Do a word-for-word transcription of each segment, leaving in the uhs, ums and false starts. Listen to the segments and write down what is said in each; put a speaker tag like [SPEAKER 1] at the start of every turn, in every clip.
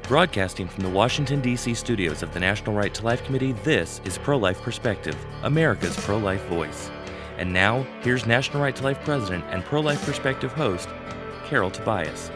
[SPEAKER 1] Broadcasting from the Washington, D C studios of the National Right to Life Committee, this is Pro-Life Perspective, America's pro-life voice. And now, here's National Right to Life President and Pro-Life Perspective host, Carol Tobias.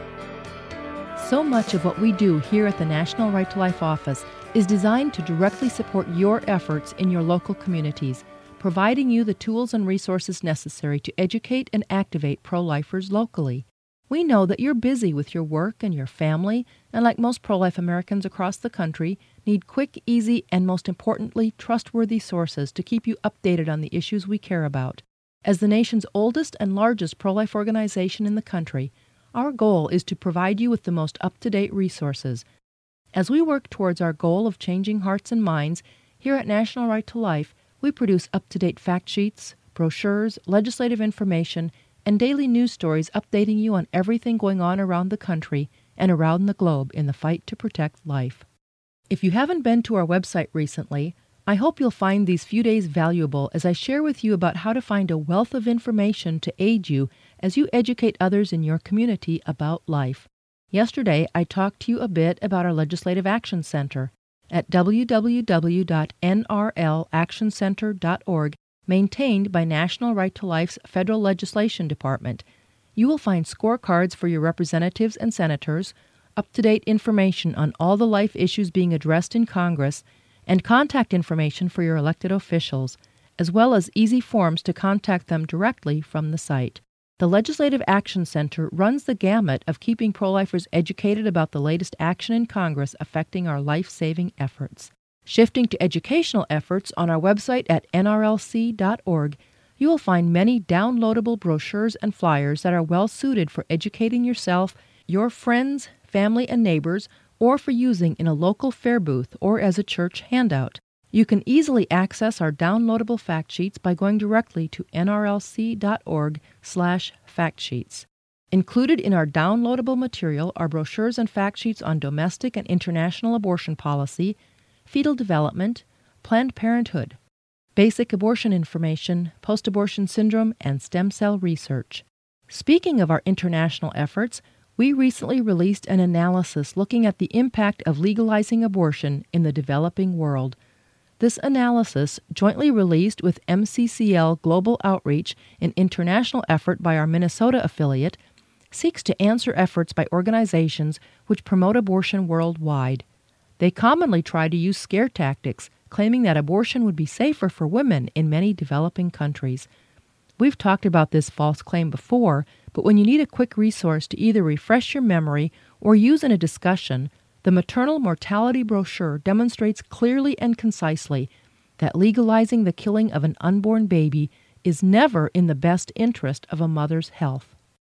[SPEAKER 2] So much of what we do here at the National Right to Life office is designed to directly support your efforts in your local communities, providing you the tools and resources necessary to educate and activate pro-lifers locally. We know that you're busy with your work and your family, and like most pro-life Americans across the country, need quick, easy, and most importantly, trustworthy sources to keep you updated on the issues we care about. As the nation's oldest and largest pro-life organization in the country, our goal is to provide you with the most up-to-date resources. As we work towards our goal of changing hearts and minds, here at National Right to Life, we produce up-to-date fact sheets, brochures, legislative information, and daily news stories updating you on everything going on around the country and around the globe in the fight to protect life. If you haven't been to our website recently, I hope you'll find these few days valuable as I share with you about how to find a wealth of information to aid you as you educate others in your community about life. Yesterday, I talked to you a bit about our Legislative Action Center. At w w w dot n r l action center dot org, maintained by National Right to Life's Federal Legislation Department, you will find scorecards for your representatives and senators, up-to-date information on all the life issues being addressed in Congress, and contact information for your elected officials, as well as easy forms to contact them directly from the site. The Legislative Action Center runs the gamut of keeping pro-lifers educated about the latest action in Congress affecting our life-saving efforts. Shifting to educational efforts on our website at n r l c dot org, you will find many downloadable brochures and flyers that are well suited for educating yourself, your friends, family, and neighbors, or for using in a local fair booth or as a church handout. You can easily access our downloadable fact sheets by going directly to n r l c dot org slash fact sheets. Included in our downloadable material are brochures and fact sheets on domestic and international abortion policy, fetal development, Planned Parenthood, basic abortion information, post-abortion syndrome, and stem cell research. Speaking of our international efforts, we recently released an analysis looking at the impact of legalizing abortion in the developing world. This analysis, jointly released with M C C L Global Outreach, an international effort by our Minnesota affiliate, seeks to answer efforts by organizations which promote abortion worldwide. They commonly try to use scare tactics, claiming that abortion would be safer for women in many developing countries. We've talked about this false claim before, but when you need a quick resource to either refresh your memory or use in a discussion, the Maternal Mortality Brochure demonstrates clearly and concisely that legalizing the killing of an unborn baby is never in the best interest of a mother's health.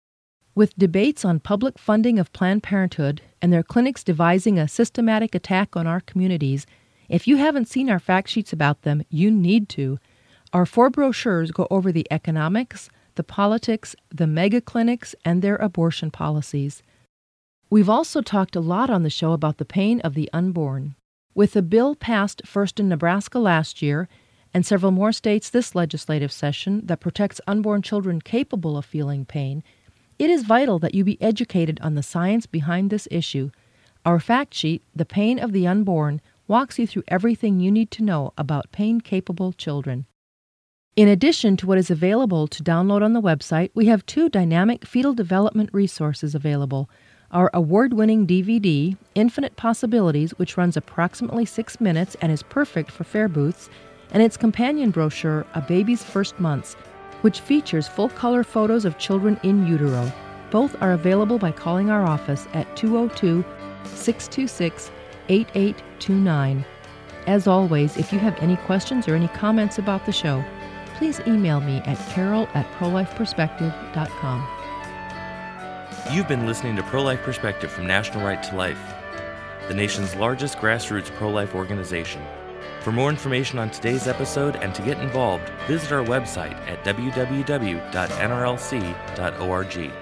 [SPEAKER 2] With debates on public funding of Planned Parenthood and their clinics devising a systematic attack on our communities, if you haven't seen our fact sheets about them, you need to. Our four brochures go over the economics, the politics, the mega clinics, and their abortion policies. We've also talked a lot on the show about the pain of the unborn. With a bill passed first in Nebraska last year and several more states this legislative session that protects unborn children capable of feeling pain, it is vital that you be educated on the science behind this issue. Our fact sheet, The Pain of the Unborn, walks you through everything you need to know about pain-capable children. In addition to what is available to download on the website, we have two dynamic fetal development resources available. Our award-winning D V D, Infinite Possibilities, which runs approximately six minutes and is perfect for fair booths, and its companion brochure, A Baby's First Months, which features full-color photos of children in utero. Both are available by calling our office at two oh two, six two six, eight eight two nine. As always, if you have any questions or any comments about the show, please email me at carol at prolife perspective dot com.
[SPEAKER 1] You've been listening to Pro-Life Perspective from National Right to Life, the nation's largest grassroots pro-life organization. For more information on today's episode and to get involved, visit our website at w w w dot n r l c dot org.